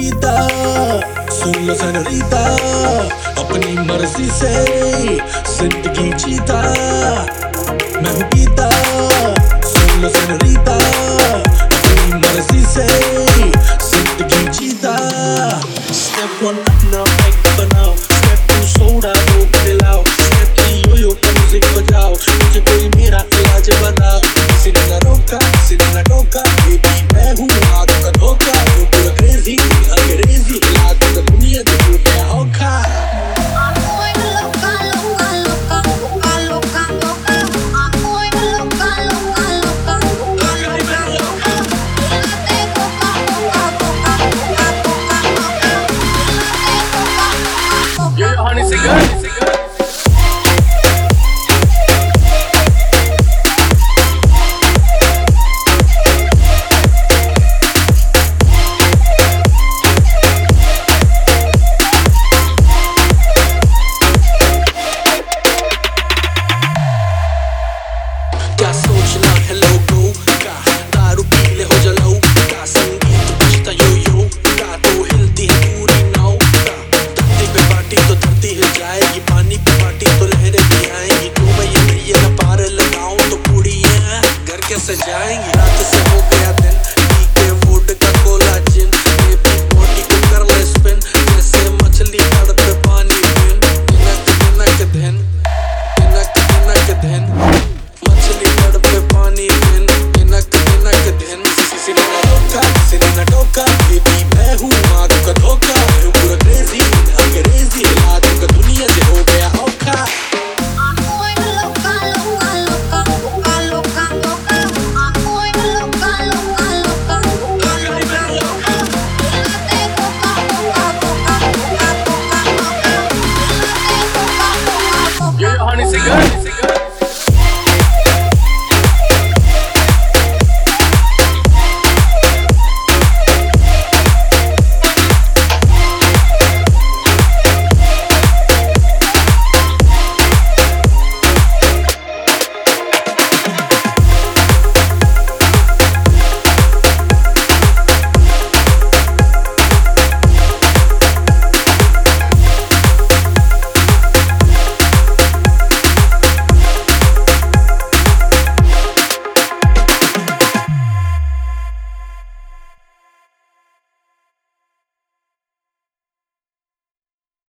पीता, सुन लो सेनोरीता, अपनी मर्जी से जिंदगी जीता। मैं हूँ पीता, सुन लो सेनोरीता, अपनी मर्जी से जिंदगी जीता। Step one अपना बैग बनाओ, Step two सोडा दो पिलाओ, Step three यो-यो पे म्यूजिक बजाओ, मुझे कोई मेरा इलाज बनाओ। किसी ने ना रोका, किसी ने ना टोका, बेबी मैं हूँ हाथ का धोखा।